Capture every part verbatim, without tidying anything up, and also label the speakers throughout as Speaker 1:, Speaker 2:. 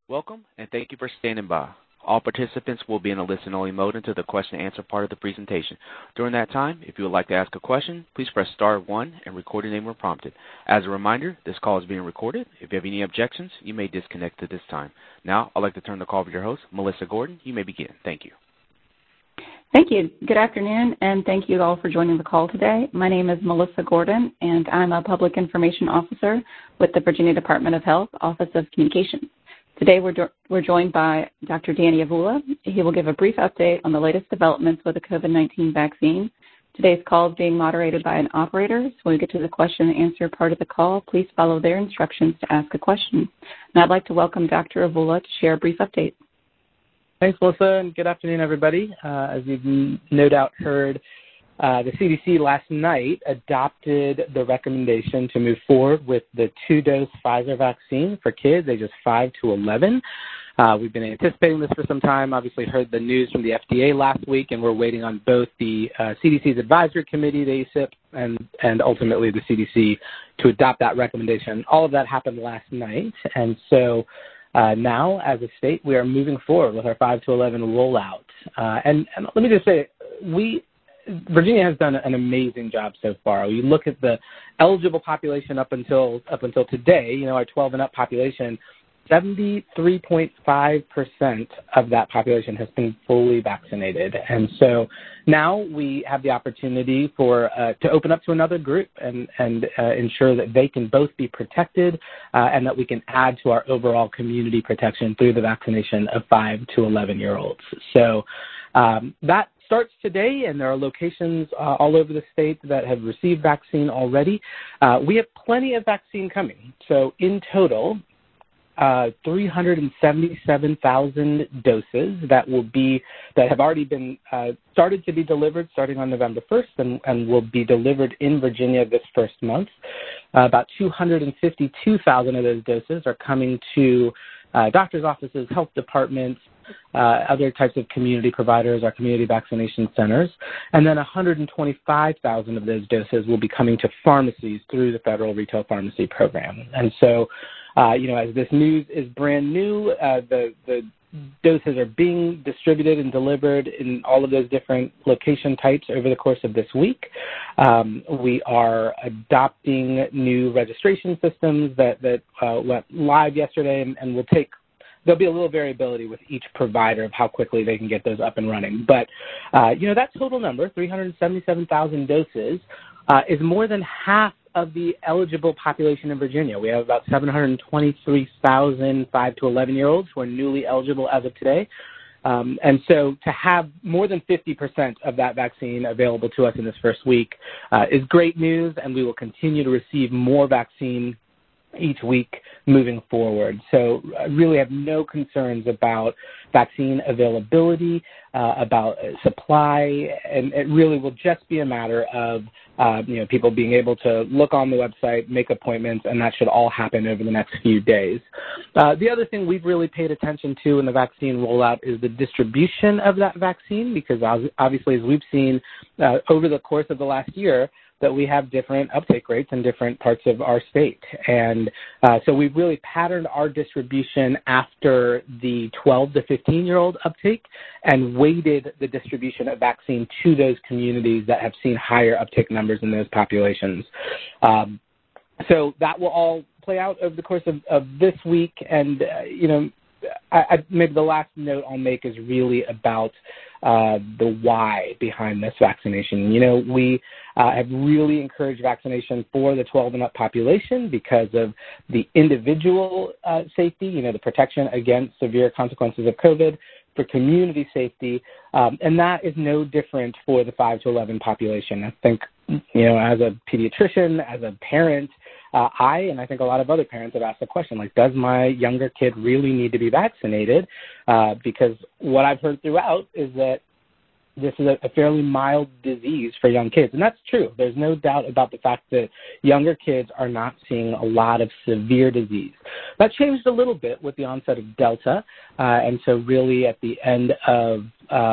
Speaker 1: Welcome, and thank you for standing by. All participants will be in a listen-only mode until the question-and-answer part of the presentation. During that time, if you would like to ask a question, please press star one and record your name when prompted. As a reminder, this call is being recorded. If you have any objections, you may disconnect at this time. Now, I'd like to turn the call over to your host, Melissa Gordon. You may begin. Thank you.
Speaker 2: Thank you. Good afternoon, and thank you all for joining the call today. My name is Melissa Gordon, and I'm a Public Information Officer with the Virginia Department of Health, Office of Communications. Today, we're, do- we're joined by Doctor Danny Avula. He will give a brief update on the latest developments with the COVID nineteen vaccine. Today's call is being moderated by an operator, so when we get to the question and answer part of the call, please follow their instructions to ask a question. And I'd like to welcome Doctor Avula to share a brief update.
Speaker 3: Thanks, Melissa, and good afternoon, everybody. Uh, as you've no doubt heard, uh, the C D C last night adopted the recommendation to move forward with the two-dose Pfizer vaccine for kids ages five to eleven. Uh, we've been anticipating this for some time, obviously heard the news from the F D A last week, and we're waiting on both the uh, C D C's advisory committee, the A C I P, and, and ultimately the C D C to adopt that recommendation. All of that happened last night, and so Uh, now, as a state, we are moving forward with our five to eleven rollout. Uh, and, and let me just say, we, Virginia has done an amazing job so far. You look at the eligible population up until up until today, you know, our twelve and up population, seventy-three point five percent of that population has been fully vaccinated. And so now we have the opportunity for uh, to open up to another group and, and uh, ensure that they can both be protected uh, and that we can add to our overall community protection through the vaccination of five to eleven-year-olds. So um, that starts today, and there are locations uh, all over the state that have received vaccine already. Uh, we have plenty of vaccine coming. So in total, Uh, three hundred seventy-seven thousand doses that will be that have already been uh, started to be delivered starting on November first and, and will be delivered in Virginia this first month. Uh, about two hundred fifty-two thousand of those doses are coming to uh, doctors' offices, health departments, uh, other types of community providers, our community vaccination centers, and then one hundred twenty-five thousand of those doses will be coming to pharmacies through the federal retail pharmacy program. And so Uh, you know, as this news is brand new, uh, the, the doses are being distributed and delivered in all of those different location types over the course of this week. Um, we are adopting new registration systems that, that uh, went live yesterday and, and will take there'll be a little variability with each provider of how quickly they can get those up and running. But, uh, you know, that total number, three hundred seventy-seven thousand doses, uh, is more than half of the eligible population in Virginia. We have about seven hundred twenty-three thousand five to eleven-year-olds who are newly eligible as of today. Um, and so to have more than fifty percent of that vaccine available to us in this first week uh, is great news, and we will continue to receive more vaccine each week moving forward. So I really have no concerns about vaccine availability, uh, about supply, and it really will just be a matter of uh, you know, people being able to look on the website, make appointments, and that should all happen over the next few days. Uh, the other thing we've really paid attention to in the vaccine rollout is the distribution of that vaccine, because obviously, as we've seen uh, over the course of the last year, that we have different uptake rates in different parts of our state. And uh, so we've really patterned our distribution after the twelve to fifteen-year-old uptake and weighted the distribution of vaccine to those communities that have seen higher uptake numbers in those populations. Um, so that will all play out over the course of, of this week. And, uh, you know, I, I, maybe the last note I'll make is really about uh, the why behind this vaccination. You know, we uh, have really encouraged vaccination for the twelve and up population because of the individual uh, safety, you know, the protection against severe consequences of COVID, for community safety, um, and that is no different for the five to eleven population. I think, you know, as a pediatrician, as a parent, uh, I and I think a lot of other parents have asked the question, like, does my younger kid really need to be vaccinated? Uh, because what I've heard throughout is that this is a, a fairly mild disease for young kids. And that's true. There's no doubt about the fact that younger kids are not seeing a lot of severe disease. That changed a little bit with the onset of Delta. Uh, and so really at the end of uh,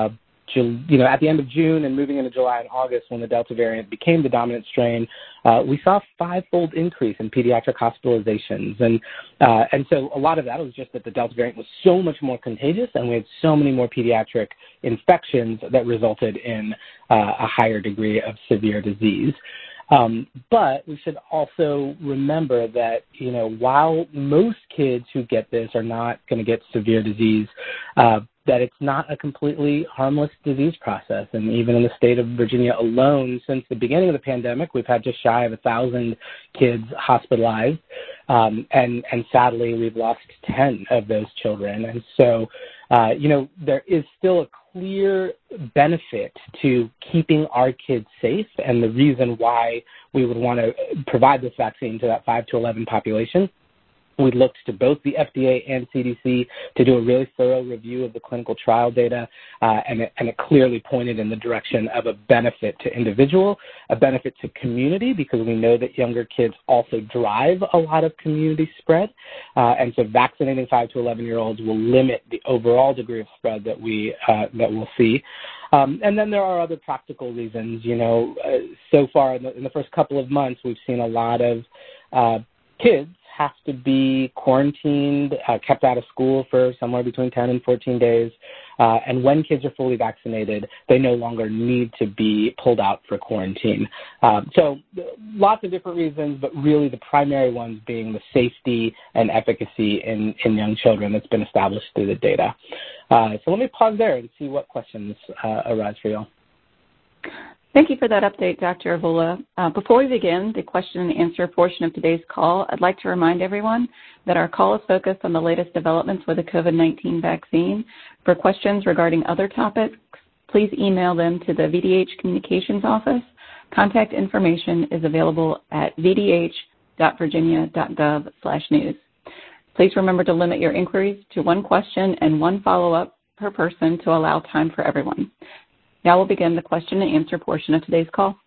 Speaker 3: you know, at the end of June and moving into July and August, when the Delta variant became the dominant strain, uh, we saw a five-fold increase in pediatric hospitalizations. And uh, and so a lot of that was just that the Delta variant was so much more contagious, and we had so many more pediatric infections that resulted in uh, a higher degree of severe disease. Um, but we should also remember that, you know, while most kids who get this are not going to get severe disease, uh, that it's not a completely harmless disease process. And even in the state of Virginia alone, since the beginning of the pandemic, we've had just shy of a thousand kids hospitalized. Um, and, and sadly, we've lost ten of those children. And so, uh, you know, there is still a clear benefit to keeping our kids safe, and the reason why we would want to provide this vaccine to that five to eleven population. We looked to both the F D A and C D C to do a really thorough review of the clinical trial data, uh, and, it, and it clearly pointed in the direction of a benefit to individual, a benefit to community, because we know that younger kids also drive a lot of community spread, uh, and so vaccinating five to eleven-year-olds will limit the overall degree of spread that we uh, that we'll see. Um, and then there are other practical reasons. You know, uh, so far in the, in the first couple of months, we've seen a lot of uh, kids have to be quarantined, uh, kept out of school for somewhere between ten and fourteen days. Uh, and when kids are fully vaccinated, they no longer need to be pulled out for quarantine. Um, so lots of different reasons, but really the primary ones being the safety and efficacy in, in young children that's been established through the data. Uh, so let me pause there and see what questions uh, arise for you all.
Speaker 2: Thank you for that update, Doctor Avula. Uh, before we begin the question and answer portion of today's call, I'd like to remind everyone that our call is focused on the latest developments with the COVID nineteen vaccine. For questions regarding other topics, please email them to the V D H Communications Office. Contact information is available at v d h dot virginia dot gov slash news. Please remember to limit your inquiries to one question and one follow-up per person to allow time for everyone. Now we'll begin the question and answer portion of today's call.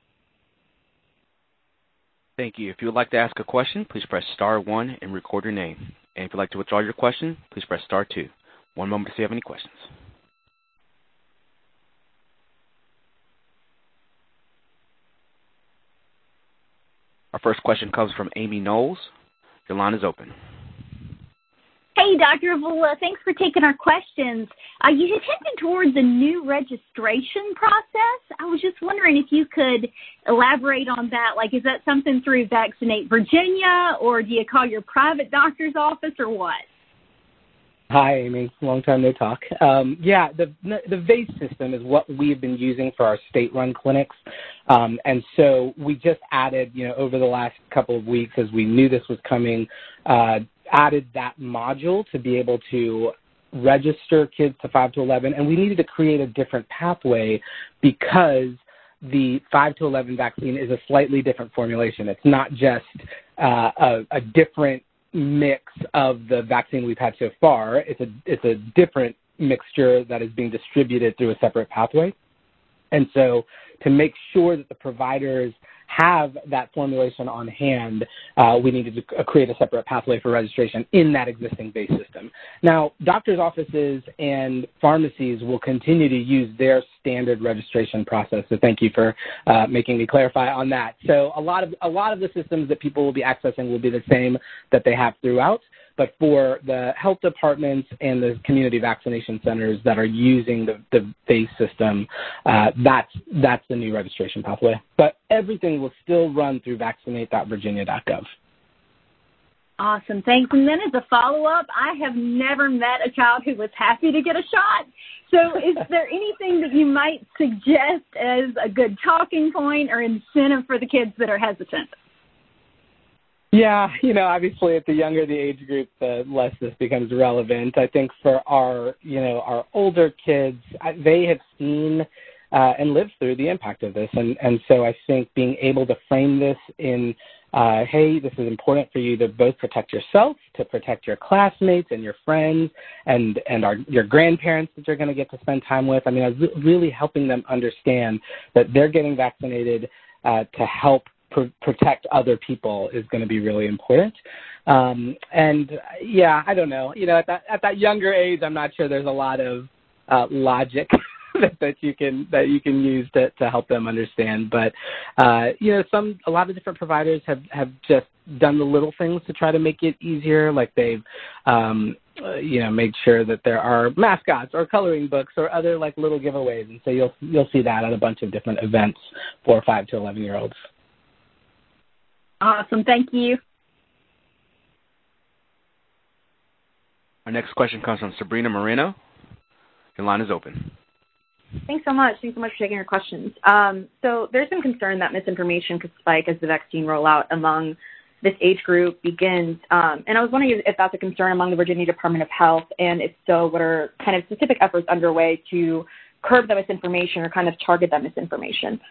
Speaker 1: Thank you. If you would like to ask a question, please press star one and record your name. And if you'd like to withdraw your question, please press star two. One moment to see if you have any questions. Our first question comes from Amy Knowles. Your line is open.
Speaker 4: Hey, Doctor Avula, thanks for taking our questions. Uh, you hinted towards a new registration process. I was just wondering if you could elaborate on that. Like, is that something through Vaccinate Virginia, or do you call your private doctor's office, or what?
Speaker 3: Hi, Amy. Long time no talk. Um, yeah, the the V A C E system is what we've been using for our state-run clinics, um, and so we just added, you know, over the last couple of weeks, as we knew this was coming, uh, added that module to be able to register kids to five to eleven, and we needed to create a different pathway because the five to eleven vaccine is a slightly different formulation. It's not just uh, a, a different mix of the vaccine we've had so far. It's a it's a different mixture that is being distributed through a separate pathway. And so to make sure that the providers have that formulation on hand, uh, we needed to create a separate pathway for registration in that existing base system. Now, doctors' offices and pharmacies will continue to use their standard registration process. So thank you for uh, making me clarify on that. So a lot of a lot of the systems that people will be accessing will be the same that they have throughout. But for the health departments and the community vaccination centers that are using the, the V A C E system, uh, that's that's the new registration pathway. But everything will still run through vaccinate dot virginia dot gov.
Speaker 4: Awesome, thanks. And then as a follow-up, I have never met a child who was happy to get a shot. So is there anything that you might suggest as a good talking point or incentive for the kids that are hesitant?
Speaker 3: Yeah, you know, obviously at the younger the age group, the less this becomes relevant. I think for our, you know, our older kids, they have seen uh, and lived through the impact of this. And, and so I think being able to frame this in, uh, hey, this is important for you to both protect yourself, to protect your classmates and your friends and, and our, your grandparents that you're going to get to spend time with. I mean, I was really helping them understand that they're getting vaccinated uh, to help Pr- protect other people is going to be really important. Um, and yeah, I don't know. You know, at that at that younger age, I'm not sure there's a lot of uh, logic that, that you can that you can use to, to help them understand. But uh, you know, some a lot of different providers have, have just done the little things to try to make it easier, like they've um, uh, you know made sure that there are mascots or coloring books or other like little giveaways, and so you'll you'll see that at a bunch of different events for five to eleven year olds.
Speaker 4: Awesome, thank you.
Speaker 1: Our next question comes from Sabrina Moreno. Your line is open.
Speaker 5: Thanks so much. Thanks so much for taking our questions. Um, so there's some concern that misinformation could spike as the vaccine rollout among this age group begins. Um, and I was wondering if that's a concern among the Virginia Department of Health, and if so, what are kind of specific efforts underway to curb the misinformation or kind of target that misinformation?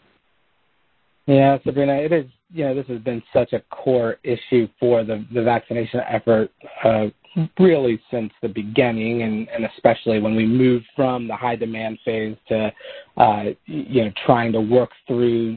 Speaker 3: Yeah, Sabrina, it is, you know, this has been such a core issue for the, the vaccination effort uh, really since the beginning, and, and especially when we moved from the high demand phase to, uh, you know, trying to work through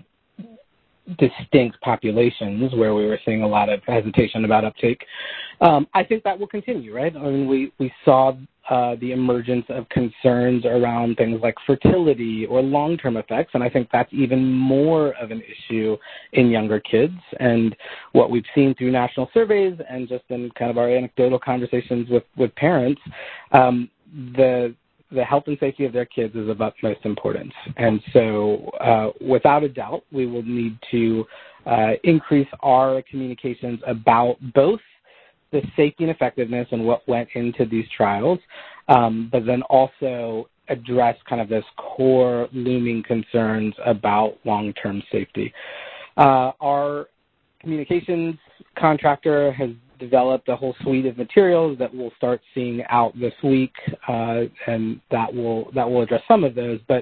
Speaker 3: distinct populations where we were seeing a lot of hesitation about uptake. Um, I think that will continue, right? I mean, we, we saw uh, the emergence of concerns around things like fertility or long-term effects, and I think that's even more of an issue in younger kids. And what we've seen through national surveys and just in kind of our anecdotal conversations with, with parents, um, the the health and safety of their kids is of utmost importance. And so uh, without a doubt, we will need to uh, increase our communications about both the safety and effectiveness and what went into these trials, um, but then also address kind of this core looming concerns about long-term safety. Uh, our communications contractor has developed a whole suite of materials that we'll start seeing out this week, uh, and that will that will address some of those. But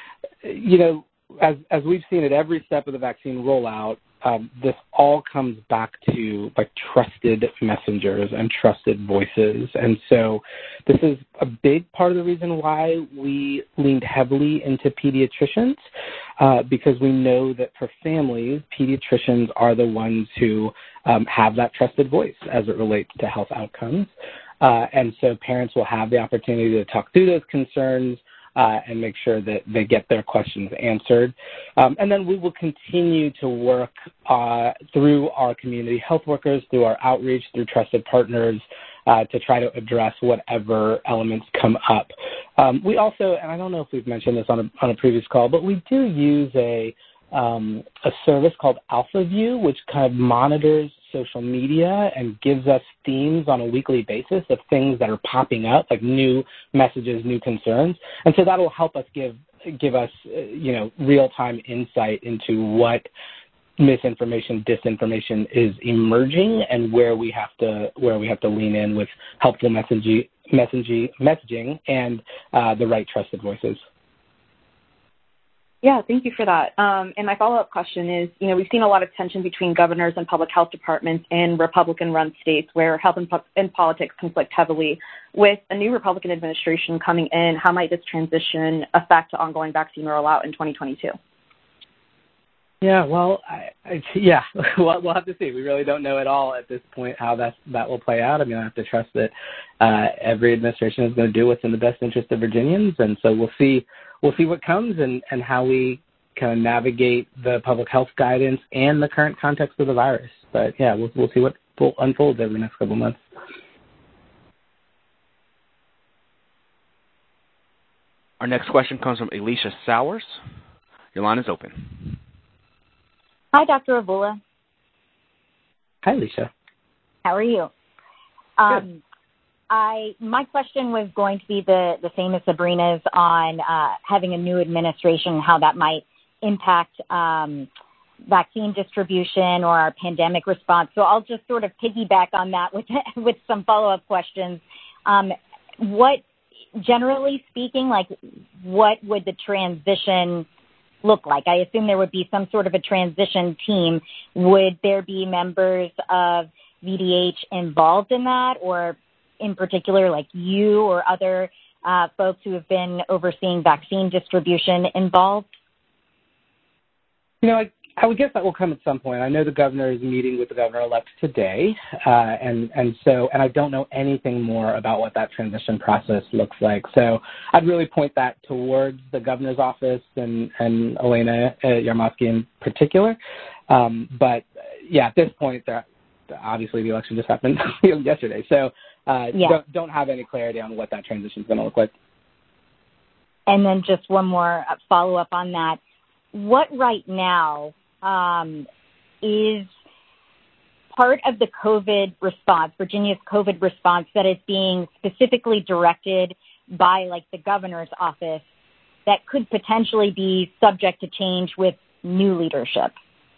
Speaker 3: you know, as as we've seen at every step of the vaccine rollout, um, this all comes back to like trusted messengers and trusted voices. And so this is a big part of the reason why we leaned heavily into pediatricians, uh, because we know that for families, pediatricians are the ones who um, have that trusted voice as it relates to health outcomes. Uh, and so parents will have the opportunity to talk through those concerns, Uh, and make sure that they get their questions answered. Um, and then we will continue to work uh, through our community health workers, through our outreach, through trusted partners, uh, to try to address whatever elements come up. Um, we also, and I don't know if we've mentioned this on a, on a previous call, but we do use a, um, a service called AlphaView, which kind of monitors social media and gives us themes on a weekly basis of things that are popping up, like new messages, new concerns. And so that will help us give give us, uh, you know, real-time insight into what misinformation, disinformation is emerging and where we have to where we have to lean in with helpful messaging, messaging, messaging and uh, the right trusted voices.
Speaker 5: Yeah, thank you for that. Um, and my follow-up question is, you know, we've seen a lot of tension between governors and public health departments in Republican-run states where health and, po- and politics conflict heavily. With a new Republican administration coming in, how might this transition affect the ongoing vaccine rollout in twenty twenty-two?
Speaker 3: Yeah, well, I, I, yeah, we'll, we'll have to see. We really don't know at all at this point how that that will play out. I mean, I have to trust that uh, every administration is going to do what's in the best interest of Virginians, and so we'll see. We'll see what comes and, and how we kind of navigate the public health guidance and the current context of the virus. But yeah, we'll we'll see what unfolds over the next couple of months.
Speaker 1: Our next question comes from Alicia Sowers. Your line is open.
Speaker 6: Hi, Doctor Avula.
Speaker 3: Hi, Alicia.
Speaker 6: How are you? Um, I my question was going to be the, the same as Sabrina's on uh, having a new administration and how that might impact um, vaccine distribution or our pandemic response. So I'll just sort of piggyback on that with with some follow-up questions. Um, what, generally speaking, like what would the transition look like? I assume there would be some sort of a transition team. Would there be members of V D H involved in that, or in particular, like you or other uh, folks who have been overseeing vaccine distribution involved?
Speaker 3: You know, I, I would guess that will come at some point. I know the governor is meeting with the governor-elect today, uh, and, and so, and I don't know anything more about what that transition process looks like. So I'd really point that towards the governor's office and, and Elena uh, Yarmosky in particular. Um, but yeah, at this point, there, obviously the election just happened yesterday. So uh,
Speaker 6: yeah.
Speaker 3: don't, don't have any clarity on what that transition is going to look like.
Speaker 6: And then just one more follow-up on that. What right now um, is part of the COVID response, Virginia's COVID response, that is being specifically directed by, like, the governor's office that could potentially be subject to change with new leadership?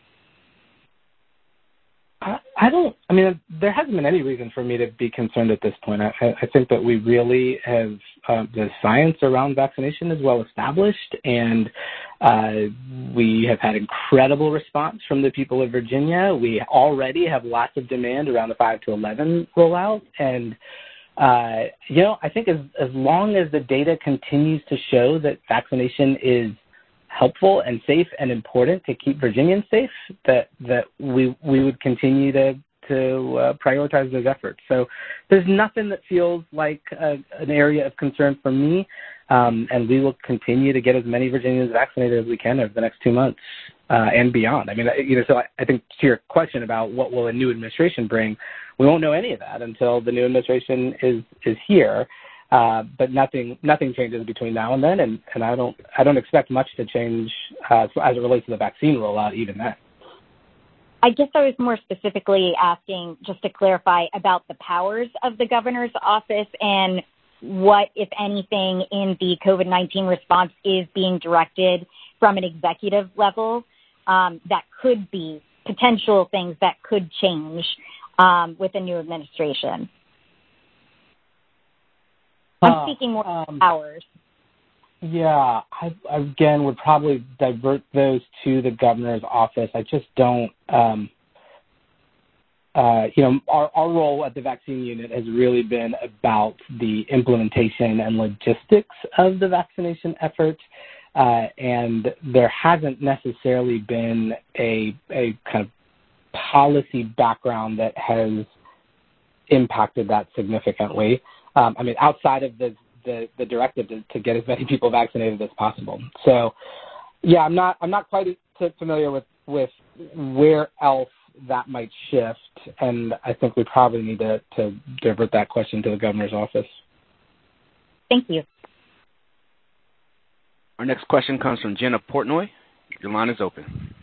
Speaker 3: I, I don't, I mean, there hasn't been any reason for me to be concerned at this point. I, I think that we really have, uh, the science around vaccination is well established, and uh, we have had incredible response from the people of Virginia. We already have lots of demand around the five to eleven rollout, and uh, you know, I think as, as long as the data continues to show that vaccination is helpful and safe and important to keep Virginians safe, that that we we would continue to to uh, prioritize those efforts. So there's nothing that feels like a, an area of concern for me, um, and we will continue to get as many Virginians vaccinated as we can over the next two months uh, and beyond. I mean, you know, so I, I think to your question about what will a new administration bring, we won't know any of that until the new administration is is here. Uh, but nothing nothing changes between now and then, and, and I don't I don't expect much to change uh, as it relates to the vaccine rollout even then.
Speaker 6: I guess I was more specifically asking, just to clarify, about the powers of the governor's office and what, if anything, in the COVID nineteen response is being directed from an executive level um, that could be potential things that could change um, with a new administration. I'm speaking more um, hours.
Speaker 3: Yeah, I, again, would probably divert those to the governor's office. I just don't, um, uh, you know, our, our role at the vaccine unit has really been about the implementation and logistics of the vaccination effort, uh, and there hasn't necessarily been a, a kind of policy background that has impacted that significantly. Um, I mean, outside of the, the, the directive to, to get as many people vaccinated as possible. So, yeah, I'm not I'm not quite as familiar with, with where else that might shift, and I think we probably need to, to divert that question to the governor's office.
Speaker 6: Thank you.
Speaker 1: Our next question comes from Jenna Portnoy. Your line is open.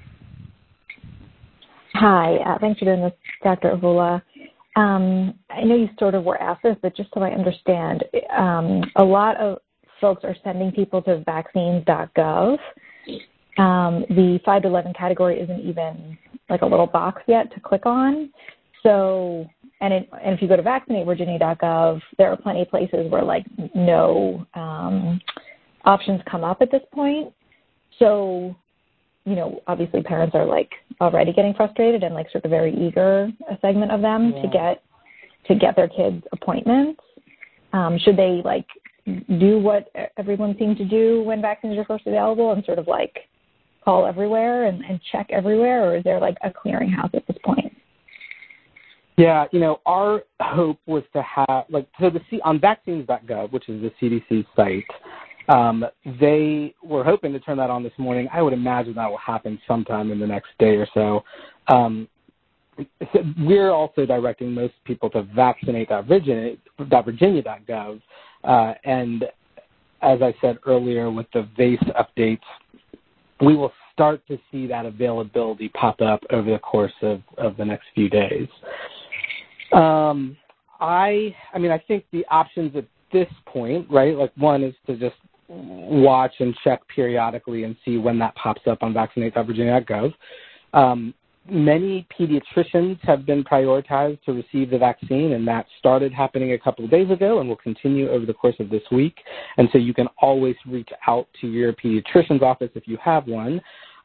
Speaker 7: Hi, uh, thanks for doing this, Doctor Avula. Um, I know you sort of were asked this, but just so I understand, um, a lot of folks are sending people to vaccines dot gov. Um, the five to eleven category isn't even like a little box yet to click on. So, and, it, and if you go to vaccinate virginia dot gov, there are plenty of places where like no um, options come up at this point. So, you know, obviously parents are like already getting frustrated and like sort of very eager, a segment of them yeah. to get to get their kids appointments. Um, should they like do what everyone seemed to do when vaccines are first available and sort of like call everywhere and, and check everywhere, or is there like a clearinghouse at this point?
Speaker 3: Yeah, you know, our hope was to have like so the C on vaccines dot gov, which is the C D C site. Um, they were hoping to turn that on this morning. I would imagine that will happen sometime in the next day or so. Um, so we're also directing most people to vaccinate dot virginia dot gov. Uh, and as I said earlier with the V A C E updates, we will start to see that availability pop up over the course of, of the next few days. Um, I, I mean, I think the options at this point, right, like one is to just watch and check periodically and see when that pops up on vaccinate dot virginia dot gov. Um, many pediatricians have been prioritized to receive the vaccine, and that started happening a couple of days ago and will continue over the course of this week. And so you can always reach out to your pediatrician's office if you have one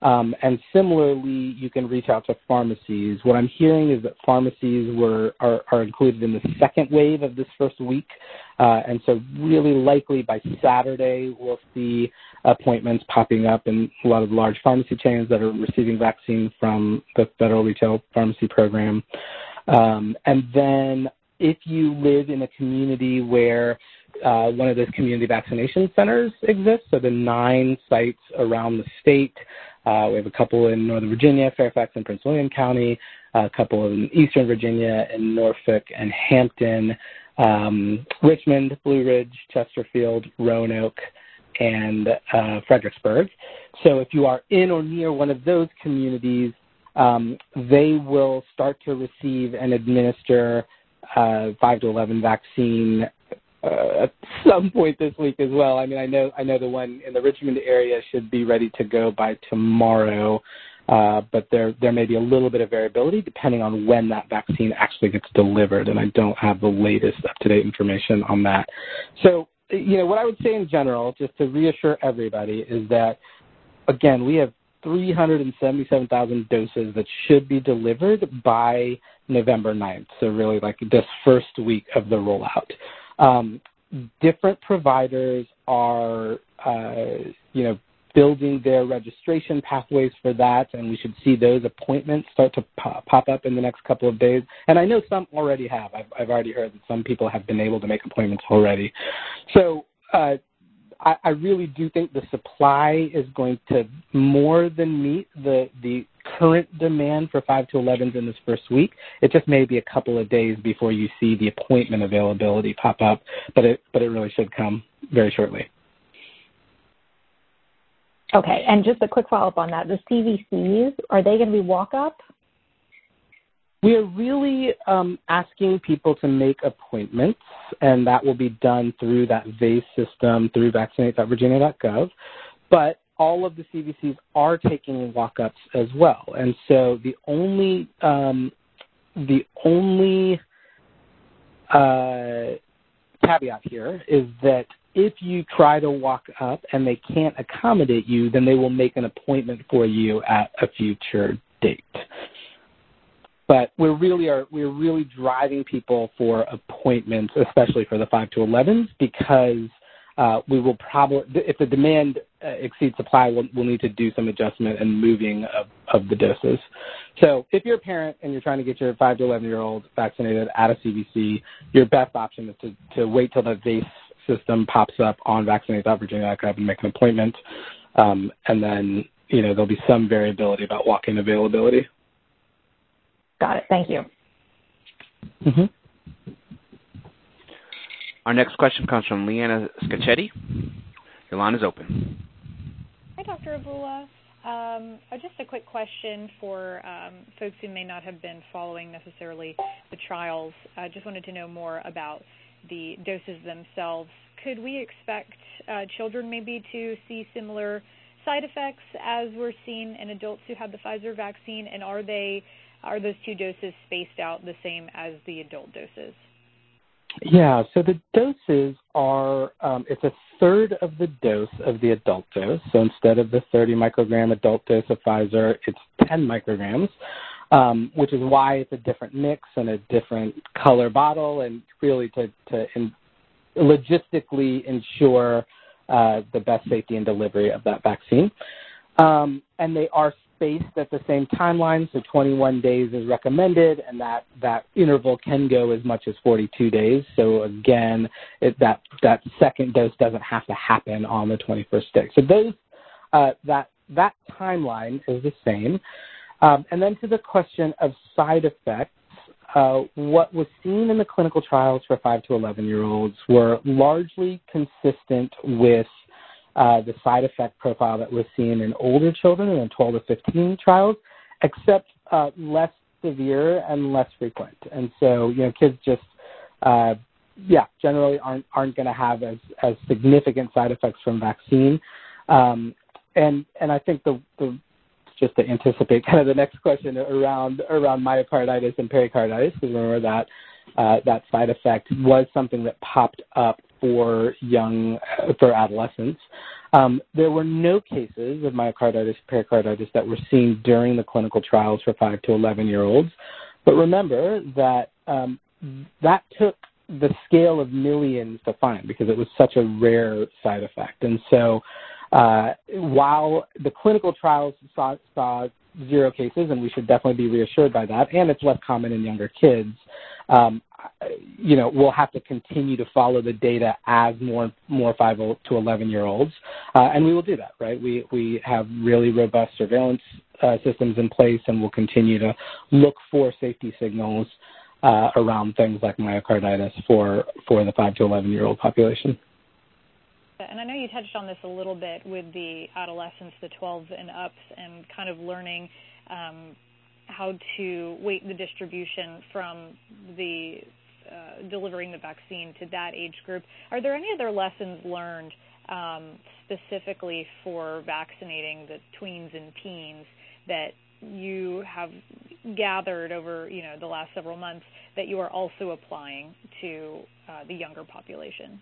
Speaker 3: Um, and similarly, you can reach out to pharmacies. What I'm hearing is that pharmacies were are, are included in the second wave of this first week. Uh, and so really likely by Saturday, we'll see appointments popping up in a lot of large pharmacy chains that are receiving vaccines from the Federal Retail Pharmacy Program. Um, and then if you live in a community where uh, one of those community vaccination centers exists, so the nine sites around the state, uh, we have a couple in Northern Virginia, Fairfax and Prince William County, a couple in Eastern Virginia, in Norfolk and Hampton, um, Richmond, Blue Ridge, Chesterfield, Roanoke, and uh, Fredericksburg. So if you are in or near one of those communities, um, they will start to receive and administer uh, five to eleven vaccine uh, at some point this week as well. I mean, I know I know the one in the Richmond area should be ready to go by tomorrow, uh, but there there may be a little bit of variability depending on when that vaccine actually gets delivered, and I don't have the latest up-to-date information on that. So, you know, what I would say in general, just to reassure everybody, is that, again, we have three hundred seventy-seven thousand doses that should be delivered by November ninth, so really like this first week of the rollout. Um, different providers are, uh, you know, building their registration pathways for that, and we should see those appointments start to pop, pop up in the next couple of days. And I know some already have. I've, I've already heard that some people have been able to make appointments already. So uh, I, I really do think the supply is going to more than meet the the current demand for five to elevens in this first week. It just may be a couple of days before you see the appointment availability pop up, but it but it really should come very shortly.
Speaker 7: Okay, and just a quick follow-up on that. The C V Cs, are they going to be walk-up?
Speaker 3: We are really um, asking people to make appointments, and that will be done through that V A C E system, through vaccinate dot virginia dot gov. But all of the C V Cs are taking walk-ups as well. And so the only um, the only uh, caveat here is that if you try to walk up and they can't accommodate you, then they will make an appointment for you at a future date. But we're really are we're really driving people for appointments, especially for the five to elevens, because uh, we will probably, if the demand uh, exceeds supply, we'll, we'll need to do some adjustment and moving of, of the doses. So if you're a parent and you're trying to get your five to eleven year old vaccinated at a C V C, your best option is to, to wait till the V A C E system pops up on vaccinate dot virginia dot gov and make an appointment, um, and then you know there'll be some variability about walk-in availability.
Speaker 7: Got it. Thank you.
Speaker 3: Mm-hmm.
Speaker 1: Our next question comes from Leanna Scacchetti. Your line is open.
Speaker 8: Hi, Doctor Avula. Um, just a quick question for um, folks who may not have been following necessarily the trials. I just wanted to know more about the doses themselves. Could we expect uh, children maybe to see similar side effects as we're seeing in adults who had the Pfizer vaccine, and are they are those two doses spaced out the same as the adult doses?
Speaker 3: Yeah, so the doses are, um, it's a third of the dose of the adult dose. So instead of the thirty microgram adult dose of Pfizer, it's ten micrograms, um, which is why it's a different mix and a different color bottle, and really to, to in, logistically ensure uh, the best safety and delivery of that vaccine. Um, and they are spaced at the same timeline, so twenty-one days is recommended, and that, that interval can go as much as forty-two days. So again, it, that that second dose doesn't have to happen on the twenty-first day. So those uh, that that timeline is the same. Um, and then to the question of side effects, uh, what was seen in the clinical trials for five to eleven year olds were largely consistent with Uh, the side effect profile that was seen in older children in the twelve to fifteen trials, except uh, less severe and less frequent. And so, you know, kids just, uh, yeah, generally aren't aren't going to have as, as significant side effects from vaccine. Um, and and I think the, the just to anticipate kind of the next question around around myocarditis and pericarditis, because remember that uh, that side effect was something that popped up for young, for adolescents. Um, there were no cases of myocarditis, pericarditis that were seen during the clinical trials for five to eleven-year-olds. But remember that um, that took the scale of millions to find because it was such a rare side effect. And so uh, while the clinical trials saw, saw zero cases, and we should definitely be reassured by that, and it's less common in younger kids, um, you know, we'll have to continue to follow the data as more more five to eleven-year-olds, uh, and we will do that, right? We we have really robust surveillance uh, systems in place, and we'll continue to look for safety signals uh, around things like myocarditis for, for the five to eleven-year-old population.
Speaker 8: And I know you touched on this a little bit with the adolescents, the twelve and ups, and kind of learning um, how to weight the distribution from the uh, delivering the vaccine to that age group. Are there any other lessons learned um, specifically for vaccinating the tweens and teens that you have gathered over, you know, the last several months that you are also applying to uh, the younger population?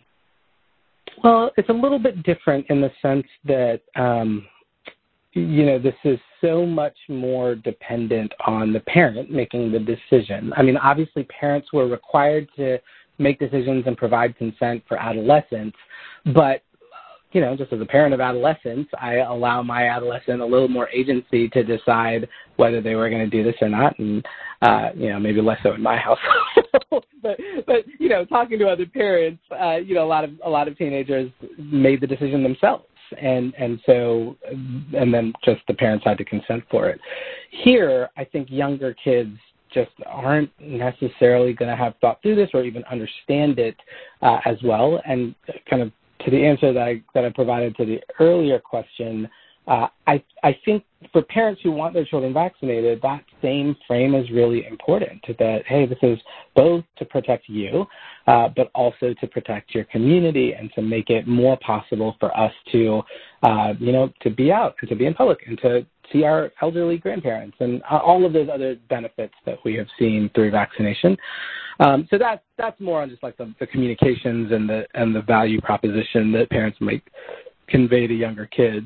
Speaker 3: Well, it's a little bit different in the sense that, um, you know, this is so much more dependent on the parent making the decision. I mean, obviously parents were required to make decisions and provide consent for adolescents, but, you know, just as a parent of adolescents, I allow my adolescent a little more agency to decide whether they were going to do this or not, and, uh, you know, maybe less so in my household. but, but, you know, talking to other parents, uh, you know, a lot of a lot of teenagers made the decision themselves, and and so, and then just the parents had to consent for it. Here, I think younger kids just aren't necessarily going to have thought through this or even understand it uh, as well, and kind of to the answer that I, that I provided to the earlier question, uh, I, I think for parents who want their children vaccinated, that same frame is really important, that, hey, this is both to protect you, uh, but also to protect your community and to make it more possible for us to, uh, you know, to be out and to be in public and to see our elderly grandparents and all of those other benefits that we have seen through vaccination. Um, so that that's more on just like the, the communications and the and the value proposition that parents might convey to younger kids.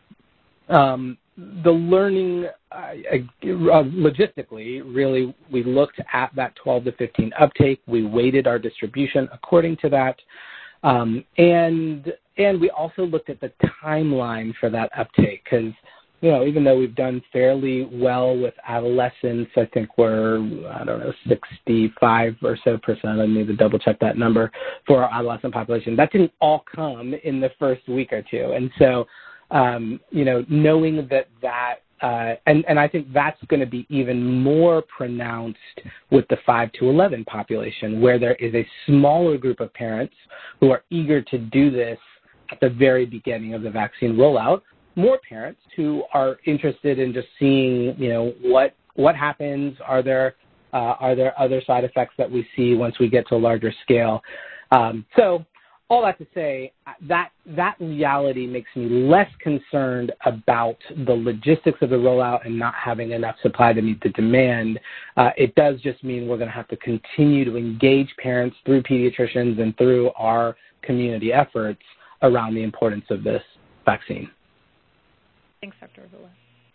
Speaker 3: Um, the learning, uh, uh, logistically, really, we looked at that twelve to fifteen uptake. We weighted our distribution according to that, um, and and we also looked at the timeline for that uptake because, you know, even though we've done fairly well with adolescents, I think we're, I don't know, sixty-five or so percent. I need to double check that number for our adolescent population. That didn't all come in the first week or two. And so, um, you know, knowing that that, uh, and, and I think that's going to be even more pronounced with the five to eleven population, where there is a smaller group of parents who are eager to do this at the very beginning of the vaccine rollout. More parents who are interested in just seeing, you know, what what happens. Are there uh, are there other side effects that we see once we get to a larger scale? Um, so, all that to say, that that reality makes me less concerned about the logistics of the rollout and not having enough supply to meet the demand. Uh, it does just mean we're going to have to continue to engage parents through pediatricians and through our community efforts around the importance of this vaccine.
Speaker 8: Thanks, Doctor Avila.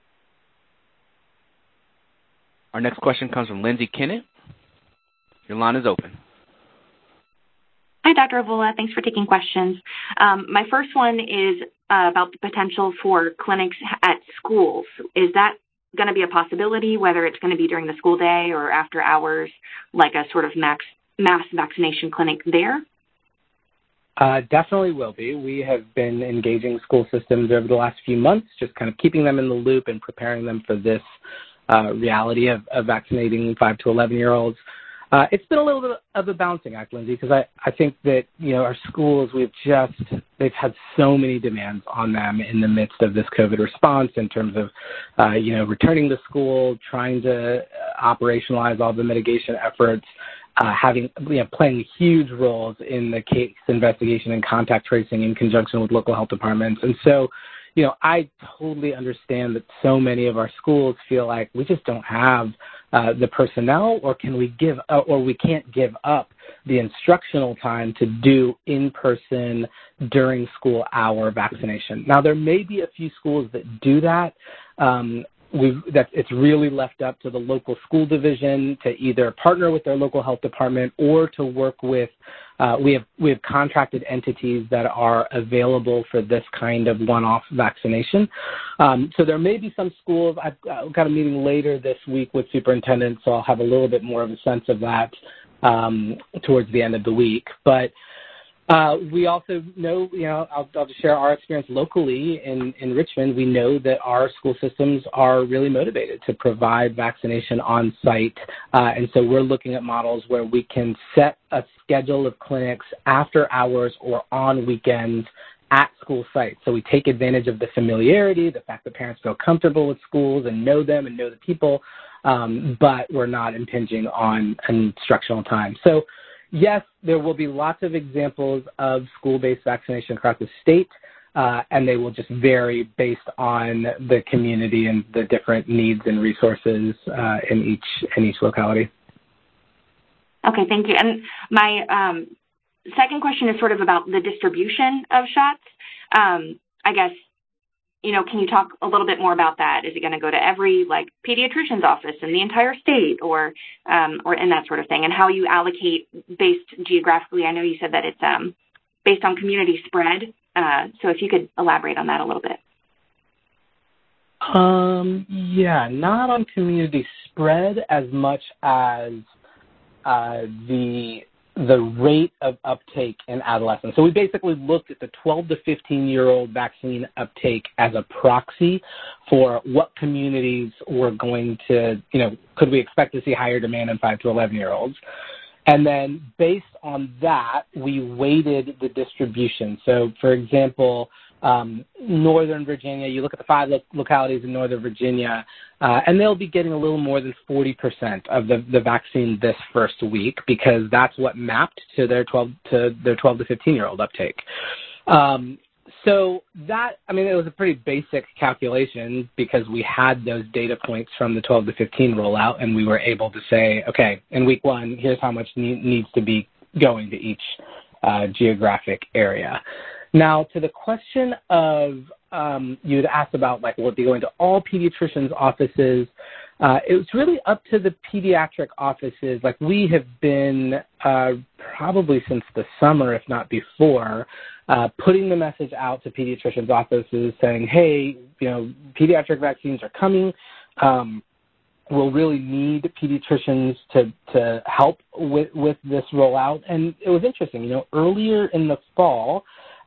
Speaker 1: Our next question comes from Lindsay Kennett. Your line is open.
Speaker 9: Hi, Doctor Avila. Thanks for taking questions. Um, my first one is uh, about the potential for clinics at schools. Is that going to be a possibility, whether it's going to be during the school day or after hours, like a sort of max, mass vaccination clinic there?
Speaker 3: Uh, definitely will be. We have been engaging school systems over the last few months, just kind of keeping them in the loop and preparing them for this uh, reality of, of vaccinating five to eleven-year-olds. Uh, it's been a little bit of a balancing act, Lindsay, because I, I think that, you know, our schools, we've just, they've had so many demands on them in the midst of this COVID response in terms of, uh, you know, returning to school, trying to operationalize all the mitigation efforts, Uh, having, you know, playing huge roles in the case investigation and contact tracing in conjunction with local health departments. And so, you know, I totally understand that so many of our schools feel like we just don't have uh, the personnel, or can we give, uh, or we can't give up the instructional time to do in-person during school hour vaccination. Now, there may be a few schools that do that. Um, We've, that it's really left up to the local school division to either partner with their local health department or to work with. Uh, we have we have contracted entities that are available for this kind of one-off vaccination. Um, so there may be some schools. I've, I've got a meeting later this week with superintendents, so I'll have a little bit more of a sense of that um, towards the end of the week. But Uh, we also know, you know, I'll, I'll just share our experience locally in, in Richmond. We know that our school systems are really motivated to provide vaccination on site. Uh, and so we're looking at models where we can set a schedule of clinics after hours or on weekends at school sites. So we take advantage of the familiarity, the fact that parents feel comfortable with schools and know them and know the people, um, but we're not impinging on instructional time. So yes, there will be lots of examples of school-based vaccination across the state, uh, and they will just vary based on the community and the different needs and resources uh, in each in each locality.
Speaker 9: Okay, thank you. And my um, second question is sort of about the distribution of shots. Um, I guess, you know, can you talk a little bit more about that? Is it going to go to every, like, pediatrician's office in the entire state or um, or in that sort of thing? And how you allocate based geographically? I know you said that it's um, based on community spread. Uh, so if you could elaborate on that a little bit.
Speaker 3: Um, yeah, not on community spread as much as uh, the the rate of uptake in adolescents. So we basically looked at the twelve to fifteen-year-old vaccine uptake as a proxy for what communities were going to, you know, could we expect to see higher demand in five to eleven-year-olds? And then based on that, we weighted the distribution. So, for example, um, Northern Virginia, you look at the five lo- localities in Northern Virginia, uh, and they'll be getting a little more than forty percent of the, the vaccine this first week because that's what mapped to their twelve to their twelve to fifteen-year-old uptake. Um, so that, I mean, it was a pretty basic calculation because we had those data points from the twelve to fifteen rollout, and we were able to say, okay, in week one, here's how much ne- needs to be going to each uh, geographic area. Now, to the question of, um, you had asked about, like, will it be going to all pediatricians' offices? Uh, it was really up to the pediatric offices. Like, we have been uh, probably since the summer, if not before, uh, putting the message out to pediatricians' offices saying, hey, you know, pediatric vaccines are coming. Um, we'll really need pediatricians to, to help with, with this rollout. And it was interesting, you know, earlier in the fall,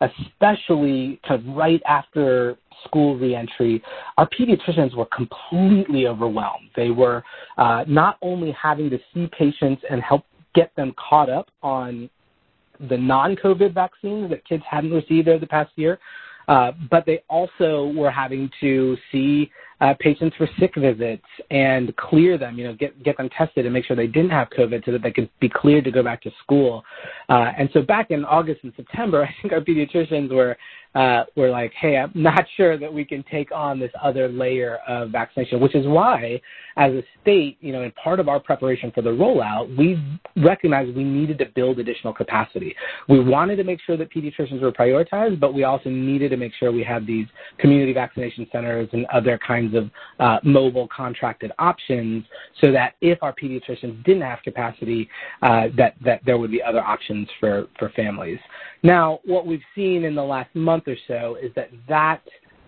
Speaker 3: especially kind of right after school reentry, our pediatricians were completely overwhelmed. They were uh, not only having to see patients and help get them caught up on the non-COVID vaccines that kids hadn't received over the past year, uh, but they also were having to see uh, patients for sick visits and clear them, you know, get get them tested and make sure they didn't have COVID so that they could be cleared to go back to school. Uh, and so back in August and September, I think our pediatricians were uh, were like, hey, I'm not sure that we can take on this other layer of vaccination, which is why, as a state, you know, in part of our preparation for the rollout, we recognized we needed to build additional capacity. We wanted to make sure that pediatricians were prioritized, but we also needed to make sure we had these community vaccination centers and other kinds of uh, mobile contracted options so that if our pediatricians didn't have capacity, uh, that, that there would be other options for, for families. Now, what we've seen in the last month or so is that that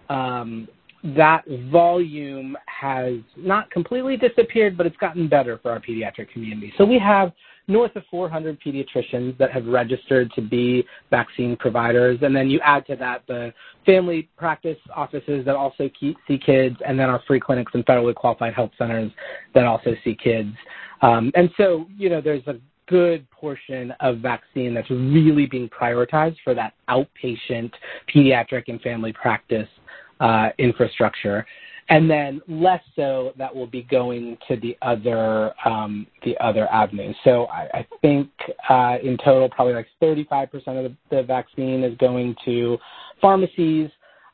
Speaker 3: um, that volume has not completely disappeared, but it's gotten better for our pediatric community. So we have north of four hundred pediatricians that have registered to be vaccine providers, and then you add to that the family practice offices that also keep, see kids, and then our free clinics and federally qualified health centers that also see kids. Um, and so, you know, there's a good portion of vaccine that's really being prioritized for that outpatient pediatric and family practice uh, infrastructure. And then less so that will be going to the other um, the other avenues. So I, I think uh, in total, probably like thirty-five percent of the, the vaccine is going to pharmacies.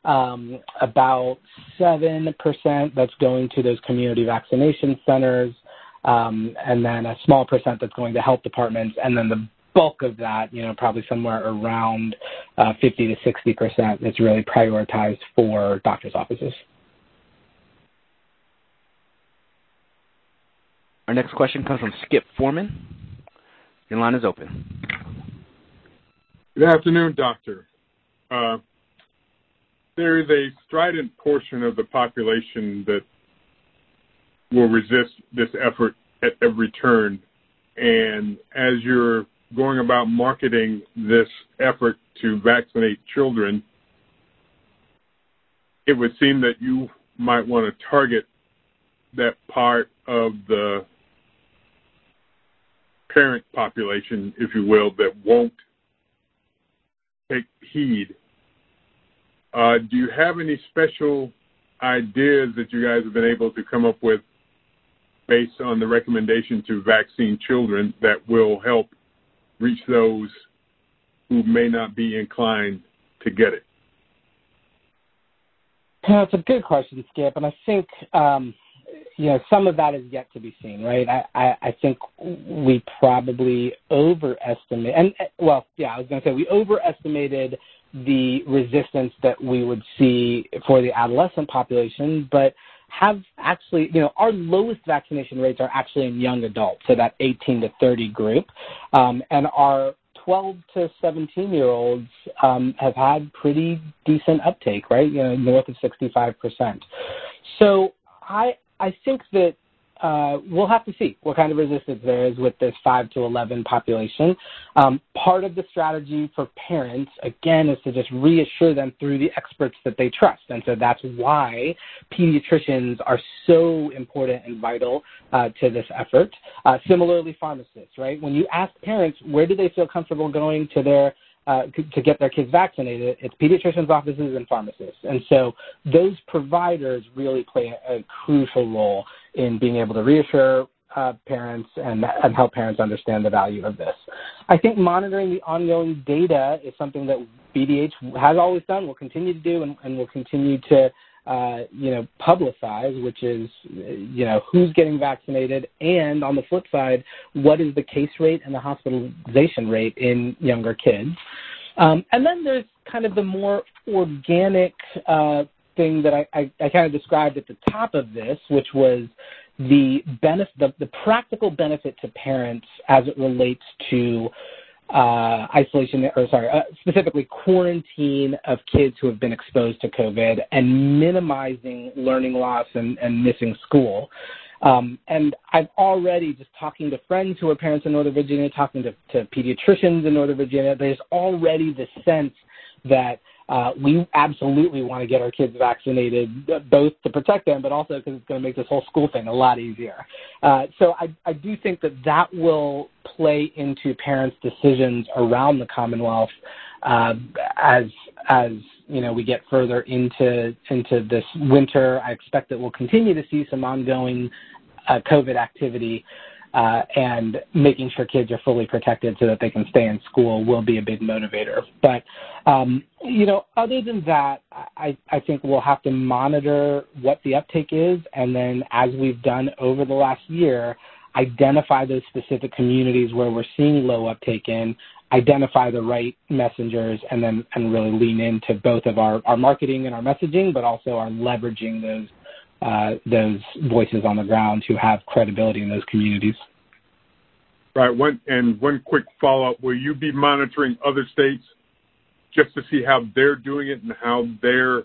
Speaker 3: Um, about seven percent that's going to those community vaccination centers. um, and then a small percent that's going to health departments, and then the bulk of that, you know, probably somewhere around uh, fifty to sixty percent that's really prioritized for doctor's offices.
Speaker 1: Our next question comes from Skip Foreman. Your line is open.
Speaker 10: Good afternoon, Doctor. Uh, there is a strident portion of the population that will resist this effort at every turn. And as you're going about marketing this effort to vaccinate children, it would seem that you might want to target that part of the parent population, if you will, that won't take heed. Uh, do you have any special ideas that you guys have been able to come up with based on the recommendation to vaccine children that will help reach those who may not be inclined to get it?
Speaker 3: Yeah, it's a good question, Skip, and I think um, you know some of that is yet to be seen, right? I, I, I think we probably overestimate, and well, yeah, I was going to say we overestimated the resistance that we would see for the adolescent population, but have actually, you know, our lowest vaccination rates are actually in young adults, so that eighteen to thirty group, um, and our twelve to seventeen year olds um, have had pretty decent uptake, right? You know, north of sixty-five percent. So I I think that uh, we'll have to see what kind of resistance there is with this five to eleven population. Um, part of the strategy for parents, again, is to just reassure them through the experts that they trust. And so that's why pediatricians are so important and vital uh, to this effort. Uh, similarly, pharmacists, right? When you ask parents where do they feel comfortable going to their Uh, to get their kids vaccinated, it's pediatricians' offices and pharmacists. And so those providers really play a, a crucial role in being able to reassure uh, parents and, and help parents understand the value of this. I think monitoring the ongoing data is something that B D H has always done, will continue to do, and, and will continue to Uh, you know, publicize, which is, you know, who's getting vaccinated, and on the flip side, what is the case rate and the hospitalization rate in younger kids. Um, and then there's kind of the more organic uh, thing that I, I, I kind of described at the top of this, which was the benefit, the, the practical benefit to parents as it relates to Uh, isolation, or sorry, uh, specifically quarantine of kids who have been exposed to COVID and minimizing learning loss and, and missing school. Um, and I've already, just talking to friends who are parents in Northern Virginia, talking to, to pediatricians in Northern Virginia, there's already the sense that uh, we absolutely want to get our kids vaccinated, both to protect them, but also because it's going to make this whole school thing a lot easier. Uh, so I, I do think that that will play into parents' decisions around the Commonwealth uh, as as you know we get further into into this winter. I expect that we'll continue to see some ongoing uh, COVID activity. Uh, and making sure kids are fully protected so that they can stay in school will be a big motivator. But, um, you know, other than that, I, I think we'll have to monitor what the uptake is, and then as we've done over the last year, identify those specific communities where we're seeing low uptake in, identify the right messengers, and then and really lean into both of our, our marketing and our messaging, but also our leveraging those Uh, those voices on the ground who have credibility in those communities.
Speaker 10: Right. One and one quick follow-up: will you be monitoring other states just to see how they're doing it and how they're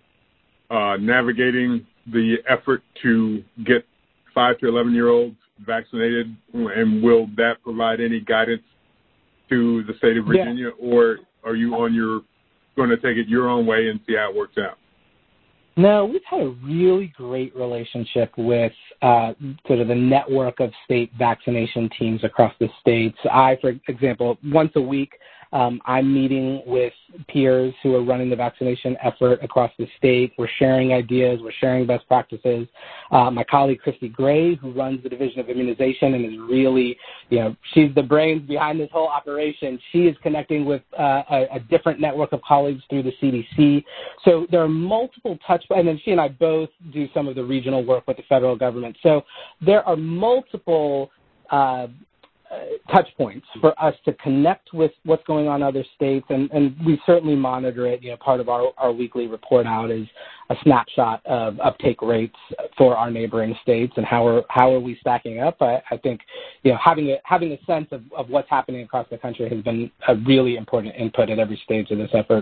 Speaker 10: uh, navigating the effort to get five to eleven-year-olds vaccinated? And will that provide any guidance to the state of Virginia, yeah. or are you on your going to take it your own way and see how it works out?
Speaker 3: No, we've had a really great relationship with uh, sort of the network of state vaccination teams across the states. I, for example, once a week Um, I'm meeting with peers who are running the vaccination effort across the state. We're sharing ideas. We're sharing best practices. Uh, my colleague, Christy Gray, who runs the Division of Immunization and is really, you know, she's the brains behind this whole operation. She is connecting with uh, a, a different network of colleagues through the C D C. So there are multiple touch points, and then she and I both do some of the regional work with the federal government. So there are multiple uh, Uh, touch points for us to connect with what's going on in other states, and, and we certainly monitor it. You know, part of our, our weekly report out is a snapshot of uptake rates for our neighboring states and how are how are we stacking up. I, I think, you know, having a having a sense of, of what's happening across the country has been a really important input at every stage of this effort.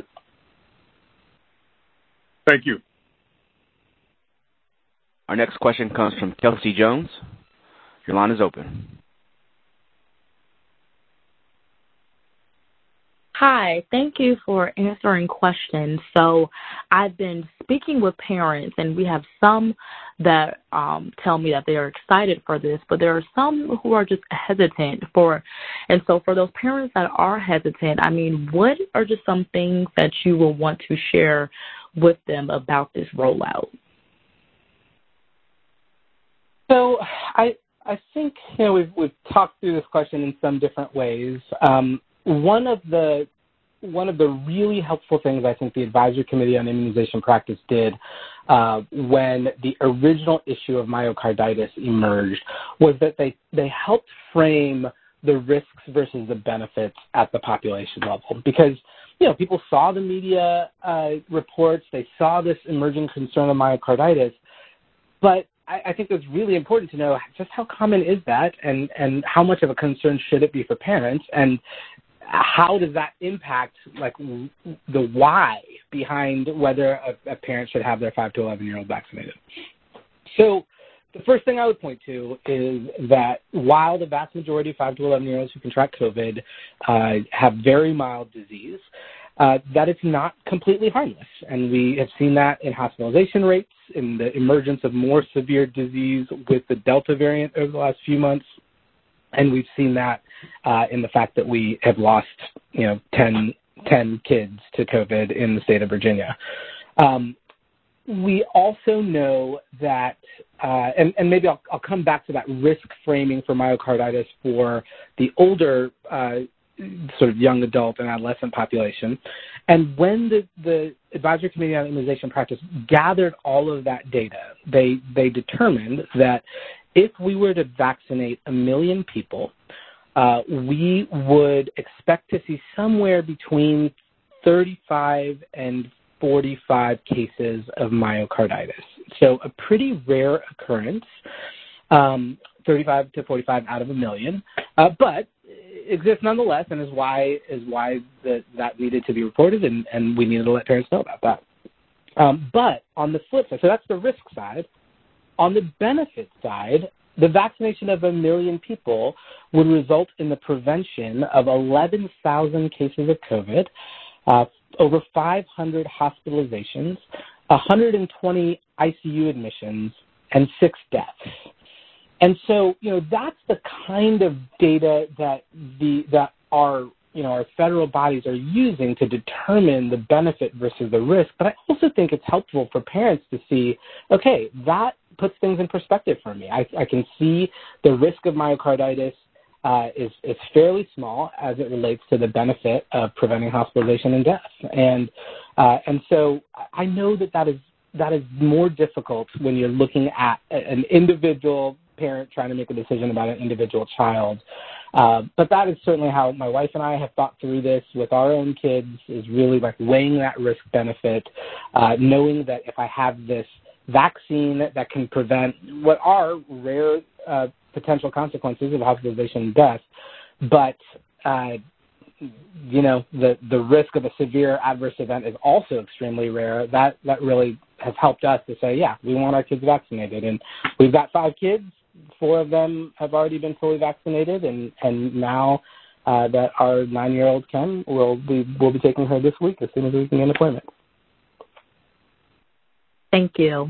Speaker 10: Thank you.
Speaker 1: Our next question comes from Kelsey Jones. Your line is open.
Speaker 11: Hi, thank you for answering questions. So I've been speaking with parents, and we have some that um, tell me that they are excited for this, but there are some who are just hesitant for. And so for those parents that are hesitant, I mean, what are just some things that you will want to share with them about this rollout?
Speaker 3: So I I think, you know, we've, we've talked through this question in some different ways. Um, One of the one of the really helpful things I think the Advisory Committee on Immunization Practice did uh, when the original issue of myocarditis emerged was that they, they helped frame the risks versus the benefits at the population level. Because, you know, people saw the media uh, reports, they saw this emerging concern of myocarditis, but I, I think it's really important to know just how common is that, and, and how much of a concern should it be for parents, and how does that impact, like, the why behind whether a, a parent should have their five to eleven-year-old vaccinated? So the first thing I would point to is that while the vast majority of five to eleven-year-olds who contract COVID uh, have very mild disease, uh, that it's not completely harmless. And we have seen that in hospitalization rates, in the emergence of more severe disease with the Delta variant over the last few months. And we've seen that uh, in the fact that we have lost, you know, ten, ten kids to COVID in the state of Virginia. Um, we also know that, uh, and, and maybe I'll, I'll come back to that risk framing for myocarditis for the older uh, sort of young adult and adolescent population. And when the, the Advisory Committee on Immunization Practice gathered all of that data, they they determined that if we were to vaccinate a million people, uh, we would expect to see somewhere between thirty-five and forty-five cases of myocarditis. So a pretty rare occurrence, um, thirty-five to forty-five out of a million, uh, but exists nonetheless, and is why is why the, that needed to be reported, and, and we needed to let parents know about that. Um, but on the flip side, so that's the risk side. On the benefit side, the vaccination of a million people would result in the prevention of eleven thousand cases of COVID, uh, over five hundred hospitalizations, one hundred twenty I C U admissions, and six deaths. And so, you know, that's the kind of data that the that our you know our federal bodies are using to determine the benefit versus the risk. But I also think it's helpful for parents to see, okay, that puts things in perspective for me. I, I can see the risk of myocarditis uh, is is fairly small as it relates to the benefit of preventing hospitalization and death. And uh, and so I know that that is that is more difficult when you're looking at an individual parent trying to make a decision about an individual child. Uh, but that is certainly how my wife and I have thought through this with our own kids, is really like weighing that risk benefit, uh, knowing that if I have this vaccine that can prevent what are rare uh, potential consequences of hospitalization and death, but uh, you know, the, the risk of a severe adverse event is also extremely rare. That that really has helped us to say, yeah, we want our kids vaccinated. And we've got five kids. Four of them have already been fully vaccinated, and, and now uh, that our nine-year-old Ken will be we'll be taking her this week as soon as we can get an appointment.
Speaker 11: Thank you.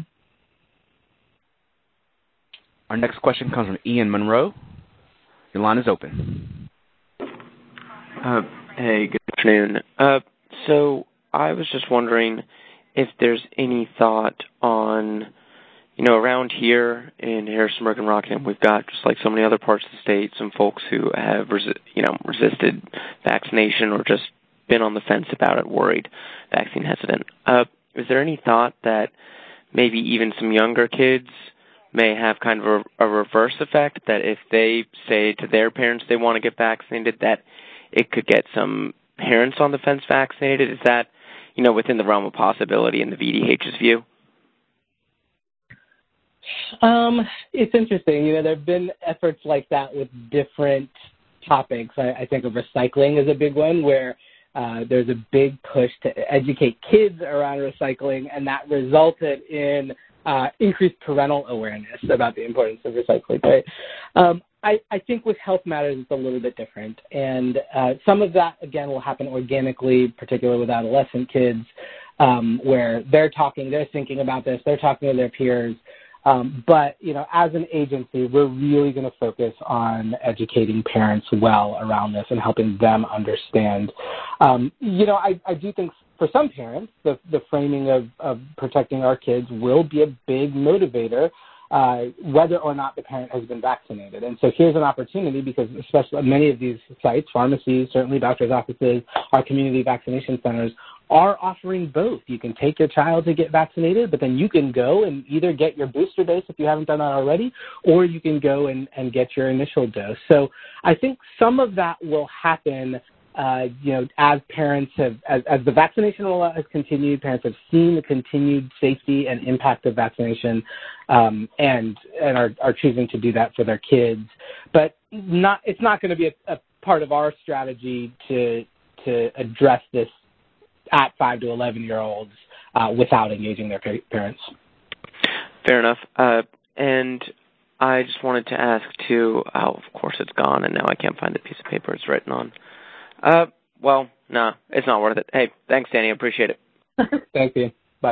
Speaker 1: Our next question comes from Ian Monroe. Your line is open.
Speaker 12: Uh, hey, good afternoon. Uh, so I was just wondering if there's any thought on, you know, around here in Harrisonburg and Rockingham, we've got, just like so many other parts of the state, some folks who have, resi- you know, resisted vaccination or just been on the fence about it, worried, vaccine hesitant. Uh, is there any thought that maybe even some younger kids may have kind of a, a reverse effect, that if they say to their parents they want to get vaccinated, that it could get some parents on the fence vaccinated? Is that, you know, within the realm of possibility in the V D H's view?
Speaker 3: Um, it's interesting. You know, there have been efforts like that with different topics. I, I think of recycling as a big one, where uh, there's a big push to educate kids around recycling, and that resulted in uh, increased parental awareness about the importance of recycling. Right? Um, I, I think with Health Matters, it's a little bit different. And uh, some of that, again, will happen organically, particularly with adolescent kids, um, where they're talking, they're thinking about this, they're talking to their peers. Um, but, you know, as an agency, we're really going to focus on educating parents well around this and helping them understand. Um, you know, I, I do think for some parents, the, the framing of, of protecting our kids will be a big motivator, uh, whether or not the parent has been vaccinated. And so here's an opportunity, because especially many of these sites, pharmacies, certainly doctors' offices, our community vaccination centers, are offering both. You can take your child to get vaccinated, but then you can go and either get your booster dose if you haven't done that already, or you can go and, and get your initial dose. So I think some of that will happen, uh, you know, as parents have, as, as the vaccination rollout has continued, parents have seen the continued safety and impact of vaccination, um, and and are, are choosing to do that for their kids. But not, it's not going to be a, a part of our strategy to to address this at five to eleven year olds uh, without engaging their parents.
Speaker 12: Fair enough. Uh, and I just wanted to ask too, oh, of course it's gone and now I can't find the piece of paper it's written on. Uh, well, no, nah, it's not worth it. Hey, thanks, Danny. I appreciate it.
Speaker 3: Thank you. Bye.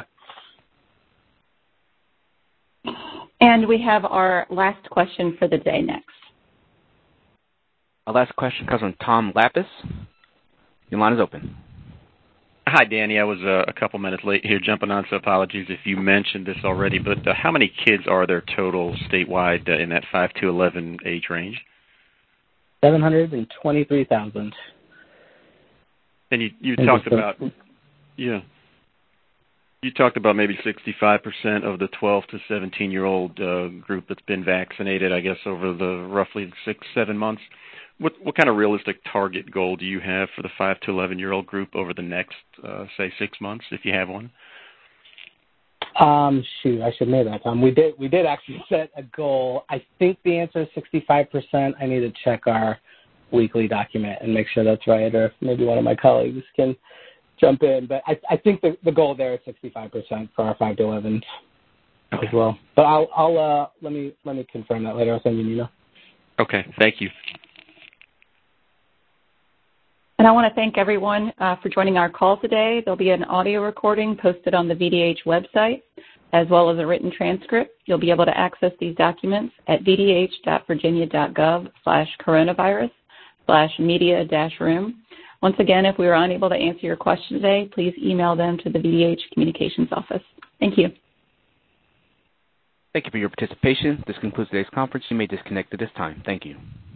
Speaker 2: And we have our last question for the day next.
Speaker 1: Our last question comes from Tom Lapis. Your line is open.
Speaker 13: Hi, Danny. I was uh, a couple minutes late here jumping on, so apologies if you mentioned this already, but uh, how many kids are there total statewide uh, in that five to eleven age range?
Speaker 3: seven hundred twenty-three thousand.
Speaker 13: And you, you talked about, yeah, you talked about maybe sixty-five percent of the twelve to seventeen-year-old uh, group that's been vaccinated, I guess, over the roughly six, seven months. What what kind of realistic target goal do you have for the five to eleven-year-old group over the next, uh, say, six months, if you have one?
Speaker 3: Um, shoot, I should know that, Tom. We did we did actually set a goal. I think the answer is sixty-five percent. I need to check our weekly document and make sure that's right, or maybe one of my colleagues can jump in. But I, I think the, the goal there is sixty-five percent for our five to elevens okay. as well. But I'll I'll uh, let me let me confirm that later. I'll send you an email.
Speaker 13: Okay, thank you.
Speaker 2: And I want to thank everyone uh, for joining our call today. There'll be an audio recording posted on the V D H website, as well as a written transcript. You'll be able to access these documents at vdh.virginia.gov slash coronavirus slash media dash room. Once again, if we were unable to answer your question today, please email them to the V D H Communications Office. Thank you.
Speaker 1: Thank you for your participation. This concludes today's conference. You may disconnect at this time. Thank you.